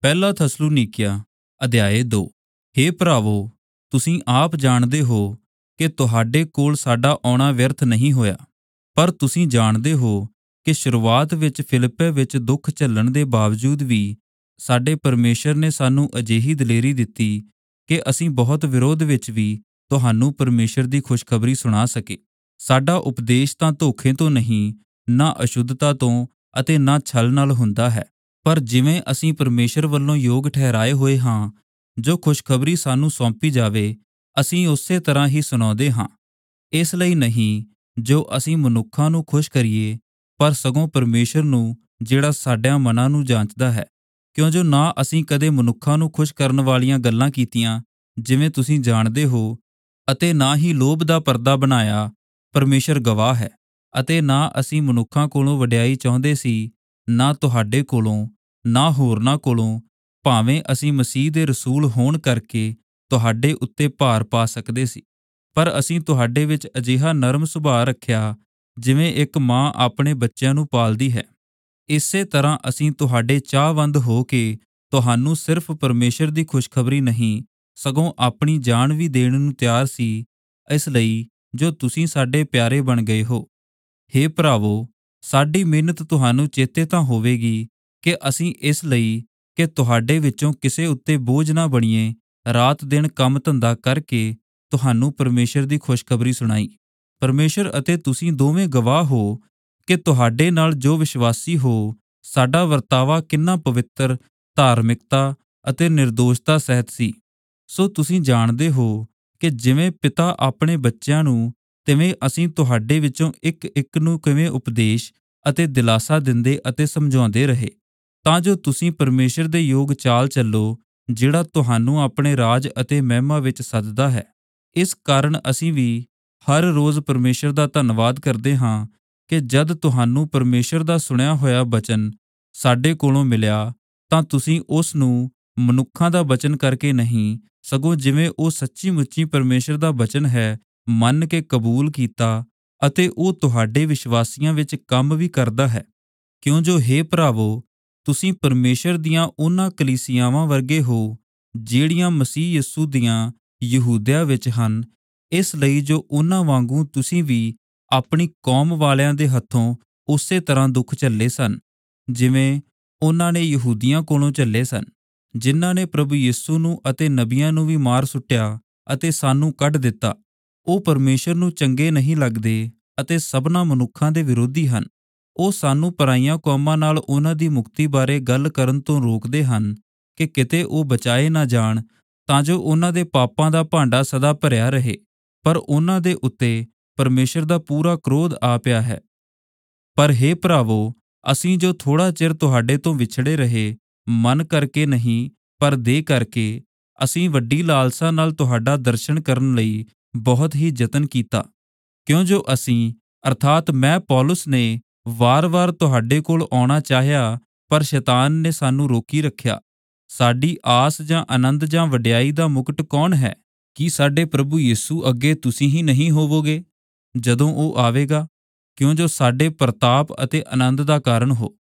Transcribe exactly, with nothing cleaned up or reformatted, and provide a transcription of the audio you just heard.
ਪਹਿਲਾ ਥਸਲੁਨੀਕਿਆ ਅਧਿਆਇ ਦੋ। ਹੇ ਭਰਾਵੋ, ਤੁਸੀਂ ਆਪ ਜਾਣਦੇ ਹੋ ਕਿ ਤੁਹਾਡੇ ਕੋਲ ਸਾਡਾ ਆਉਣਾ ਵਿਅਰਥ ਨਹੀਂ ਹੋਇਆ। ਪਰ ਤੁਸੀਂ ਜਾਣਦੇ ਹੋ ਕਿ ਸ਼ੁਰੂਆਤ ਵਿੱਚ ਫਿਲਿੱਪੇ ਵਿੱਚ ਦੁੱਖ ਝੱਲਣ ਦੇ ਬਾਵਜੂਦ ਵੀ ਸਾਡੇ ਪਰਮੇਸ਼ਰ ਨੇ ਸਾਨੂੰ ਅਜਿਹੀ ਦਲੇਰੀ ਦਿੱਤੀ ਕਿ ਅਸੀਂ ਬਹੁਤ ਵਿਰੋਧ ਵਿੱਚ ਵੀ ਤੁਹਾਨੂੰ ਪਰਮੇਸ਼ਰ ਦੀ ਖੁਸ਼ਖਬਰੀ ਸੁਣਾ ਸਕੇ। ਸਾਡਾ ਉਪਦੇਸ਼ ਤਾਂ ਧੋਖੇ ਤੋਂ ਨਹੀਂ, ਨਾ ਅਸ਼ੁੱਧਤਾ ਤੋਂ ਅਤੇ ਨਾ ਛਲ ਨਾਲ ਹੁੰਦਾ ਹੈ, ਪਰ ਜਿਵੇਂ ਅਸੀਂ ਪਰਮੇਸ਼ਰ ਵੱਲੋਂ ਯੋਗ ਠਹਿਰਾਏ ਹੋਏ ਹਾਂ, ਜੋ ਖੁਸ਼ਖਬਰੀ ਸਾਨੂੰ ਸੌਂਪੀ ਜਾਵੇ ਅਸੀਂ ਉਸੇ ਤਰ੍ਹਾਂ ਹੀ ਸੁਣਾਉਂਦੇ ਹਾਂ। ਇਸ ਲਈ ਨਹੀਂ ਜੋ ਅਸੀਂ ਮਨੁੱਖਾਂ ਨੂੰ ਖੁਸ਼ ਕਰੀਏ, ਪਰ ਸਗੋਂ ਪਰਮੇਸ਼ਰ ਨੂੰ ਜਿਹੜਾ ਸਾਡਿਆਂ ਮਨਾਂ ਨੂੰ ਜਾਂਚਦਾ ਹੈ। ਕਿਉਂ ਜੋ ਨਾ ਅਸੀਂ ਕਦੇ ਮਨੁੱਖਾਂ ਨੂੰ ਖੁਸ਼ ਕਰਨ ਵਾਲੀਆਂ ਗੱਲਾਂ ਕੀਤੀਆਂ, ਜਿਵੇਂ ਤੁਸੀਂ ਜਾਣਦੇ ਹੋ, ਅਤੇ ਨਾ ਹੀ ਲੋਭ ਦਾ ਪਰਦਾ ਬਣਾਇਆ, ਪਰਮੇਸ਼ਰ ਗਵਾਹ ਹੈ। ਅਤੇ ਨਾ ਅਸੀਂ ਮਨੁੱਖਾਂ ਕੋਲੋਂ ਵਡਿਆਈ ਚਾਹੁੰਦੇ ਸੀ, ਨਾ ਤੁਹਾਡੇ ਕੋਲੋਂ, ਨਾ ਹੋਰਨਾਂ ਕੋਲੋਂ, ਭਾਵੇਂ ਅਸੀਂ ਮਸੀਹ ਦੇ ਰਸੂਲ ਹੋਣ ਕਰਕੇ ਤੁਹਾਡੇ ਉੱਤੇ ਭਾਰ ਪਾ ਸਕਦੇ ਸੀ। ਪਰ ਅਸੀਂ ਤੁਹਾਡੇ ਵਿੱਚ ਅਜਿਹਾ ਨਰਮ ਸੁਭਾਅ ਰੱਖਿਆ, ਜਿਵੇਂ ਇੱਕ ਮਾਂ ਆਪਣੇ ਬੱਚਿਆਂ ਨੂੰ ਪਾਲਦੀ ਹੈ। ਇਸੇ ਤਰ੍ਹਾਂ ਅਸੀਂ ਤੁਹਾਡੇ ਚਾਹਵੰਦ ਹੋ ਕੇ ਤੁਹਾਨੂੰ ਸਿਰਫ ਪਰਮੇਸ਼ਰ ਦੀ ਖੁਸ਼ਖਬਰੀ ਨਹੀਂ, ਸਗੋਂ ਆਪਣੀ ਜਾਨ ਵੀ ਦੇਣ ਨੂੰ ਤਿਆਰ ਸੀ, ਇਸ ਲਈ ਜੋ ਤੁਸੀਂ ਸਾਡੇ ਪਿਆਰੇ ਬਣ ਗਏ ਹੋ। ਹੇ ਭਰਾਵੋ, ਸਾਡੀ ਮਿਹਨਤ ਤੁਹਾਨੂੰ ਚੇਤੇ ਤਾਂ ਹੋਵੇਗੀ ਕਿ ਅਸੀਂ ਇਸ ਲਈ ਕਿ ਤੁਹਾਡੇ ਵਿੱਚੋਂ ਕਿਸੇ ਉੱਤੇ ਬੋਝ ਨਾ ਬਣੀਏ, ਰਾਤ ਦਿਨ ਕੰਮ ਧੰਦਾ ਕਰਕੇ ਤੁਹਾਨੂੰ ਪਰਮੇਸ਼ਰ ਦੀ ਖੁਸ਼ਖਬਰੀ ਸੁਣਾਈ। ਪਰਮੇਸ਼ਰ ਅਤੇ ਤੁਸੀਂ ਦੋਵੇਂ ਗਵਾਹ ਹੋ ਕਿ ਤੁਹਾਡੇ ਨਾਲ ਜੋ ਵਿਸ਼ਵਾਸੀ ਹੋ, ਸਾਡਾ ਵਰਤਾਵਾ ਕਿੰਨਾ ਪਵਿੱਤਰ, ਧਾਰਮਿਕਤਾ ਅਤੇ ਨਿਰਦੋਸ਼ਤਾ ਸਹਿਤ ਸੀ। ਸੋ ਤੁਸੀਂ ਜਾਣਦੇ ਹੋ ਕਿ ਜਿਵੇਂ ਪਿਤਾ ਆਪਣੇ ਬੱਚਿਆਂ ਨੂੰ, ਤਿਵੇਂ ਅਸੀਂ ਤੁਹਾਡੇ ਵਿੱਚੋਂ ਇੱਕ ਇੱਕ ਨੂੰ ਕਿਵੇਂ ਉਪਦੇਸ਼ ਅਤੇ ਦਿਲਾਸਾ ਦਿੰਦੇ ਅਤੇ ਸਮਝਾਉਂਦੇ ਰਹੇ, ਤਾਂ ਜੋ ਤੁਸੀਂ ਪਰਮੇਸ਼ਰ ਦੇ ਯੋਗ ਚਾਲ ਚੱਲੋ, ਜਿਹੜਾ ਤੁਹਾਨੂੰ ਆਪਣੇ ਰਾਜ ਅਤੇ ਮਹਿਮਾ ਵਿੱਚ ਸੱਦਦਾ ਹੈ। ਇਸ ਕਾਰਨ ਅਸੀਂ ਵੀ ਹਰ ਰੋਜ਼ ਪਰਮੇਸ਼ਰ ਦਾ ਧੰਨਵਾਦ ਕਰਦੇ ਹਾਂ ਕਿ ਜਦ ਤੁਹਾਨੂੰ ਪਰਮੇਸ਼ਰ ਦਾ ਸੁਣਿਆ ਹੋਇਆ ਬਚਨ ਸਾਡੇ ਕੋਲੋਂ ਮਿਲਿਆ, ਤਾਂ ਤੁਸੀਂ ਉਸ ਨੂੰ ਮਨੁੱਖਾਂ ਦਾ ਬਚਨ ਕਰਕੇ ਨਹੀਂ, ਸਗੋਂ ਜਿਵੇਂ ਉਹ ਸੱਚੀ ਮੁੱਚੀ ਪਰਮੇਸ਼ਰ ਦਾ ਬਚਨ ਹੈ, ਮੰਨ ਕੇ ਕਬੂਲ ਕੀਤਾ, ਅਤੇ ਉਹ ਤੁਹਾਡੇ ਵਿਸ਼ਵਾਸੀਆਂ ਵਿੱਚ ਕੰਮ ਵੀ ਕਰਦਾ ਹੈ। ਕਿਉਂ ਜੋ ਹੇ ਭਰਾਵੋ, ਤੁਸੀਂ ਪਰਮੇਸ਼ਰ ਦੀਆਂ ਉਹਨਾਂ ਕਲੀਸਿਆਵਾਂ ਵਰਗੇ ਹੋ, ਜਿਹੜੀਆਂ ਮਸੀਹ ਯਿਸੂ ਦੀਆਂ ਯਹੂਦਿਆਂ ਵਿੱਚ ਹਨ। ਇਸ ਲਈ ਜੋ ਉਹਨਾਂ ਵਾਂਗੂ ਤੁਸੀਂ ਵੀ ਆਪਣੀ ਕੌਮ ਵਾਲਿਆਂ ਦੇ ਹੱਥੋਂ ਉਸੇ ਤਰ੍ਹਾਂ ਦੁੱਖ ਝੱਲੇ ਸਨ, ਜਿਵੇਂ ਉਹਨਾਂ ਨੇ ਯਹੂਦੀਆਂ ਕੋਲੋਂ ਝੱਲੇ ਸਨ, ਜਿਨ੍ਹਾਂ ਨੇ ਪ੍ਰਭੂ ਯਿਸੂ ਨੂੰ ਅਤੇ ਨਬੀਆਂ ਨੂੰ ਵੀ ਮਾਰ ਸੁੱਟਿਆ ਅਤੇ ਸਾਨੂੰ ਕੱਢ ਦਿੱਤਾ। ਉਹ ਪਰਮੇਸ਼ਰ ਨੂੰ ਚੰਗੇ ਨਹੀਂ ਲੱਗਦੇ ਅਤੇ ਸਭਨਾਂ ਮਨੁੱਖਾਂ ਦੇ ਵਿਰੋਧੀ ਹਨ। ਉਹ ਸਾਨੂੰ ਪਰਾਈਆਂ ਕੌਮਾਂ ਨਾਲ ਉਹਨਾਂ ਦੀ ਮੁਕਤੀ ਬਾਰੇ ਗੱਲ ਕਰਨ ਤੋਂ ਰੋਕਦੇ ਹਨ ਕਿ ਕਿਤੇ ਉਹ ਬਚਾਏ ਨਾ ਜਾਣ, ਤਾਂ ਜੋ ਉਹਨਾਂ ਦੇ ਪਾਪਾਂ ਦਾ ਭਾਂਡਾ ਸਦਾ ਭਰਿਆ ਰਹੇ। ਪਰ ਉਹਨਾਂ ਦੇ ਉੱਤੇ ਪਰਮੇਸ਼ਰ ਦਾ ਪੂਰਾ ਕ੍ਰੋਧ ਆ ਪਿਆ ਹੈ। ਪਰ ਹੇ ਭਰਾਵੋ, ਅਸੀਂ ਜੋ ਥੋੜ੍ਹਾ ਚਿਰ ਤੁਹਾਡੇ ਤੋਂ ਵਿਛੜੇ ਰਹੇ, ਮਨ ਕਰਕੇ ਨਹੀਂ ਪਰ ਦੇਹ ਕਰਕੇ, ਅਸੀਂ ਵੱਡੀ ਲਾਲਸਾ ਨਾਲ ਤੁਹਾਡਾ ਦਰਸ਼ਨ ਕਰਨ ਲਈ ਬਹੁਤ ਹੀ ਯਤਨ ਕੀਤਾ। ਕਿਉਂ ਜੋ ਅਸੀਂ, ਅਰਥਾਤ ਮੈਂ ਪੌਲੁਸ ਨੇ ਵਾਰ-ਵਾਰ ਤੁਹਾਡੇ ਕੋਲ ਆਉਣਾ ਚਾਹਿਆ, ਪਰ ਸ਼ੈਤਾਨ ਨੇ ਸਾਨੂੰ ਰੋਕੀ ਰੱਖਿਆ। ਸਾਡੀ ਆਸ ਜਾਂ ਆਨੰਦ ਜਾਂ ਵਡਿਆਈ ਦਾ ਮੁਕਟ ਕੌਣ ਹੈ? ਕੀ ਸਾਡੇ ਪ੍ਰਭੂ ਯਿਸੂ ਅੱਗੇ ਤੁਸੀਂ ਹੀ ਨਹੀਂ ਹੋਵੋਗੇ ਜਦੋਂ ਉਹ ਆਵੇਗਾ? ਕਿਉਂ ਜੋ ਸਾਡੇ ਪ੍ਰਤਾਪ ਅਤੇ ਆਨੰਦ ਦਾ ਕਾਰਨ ਹੋ।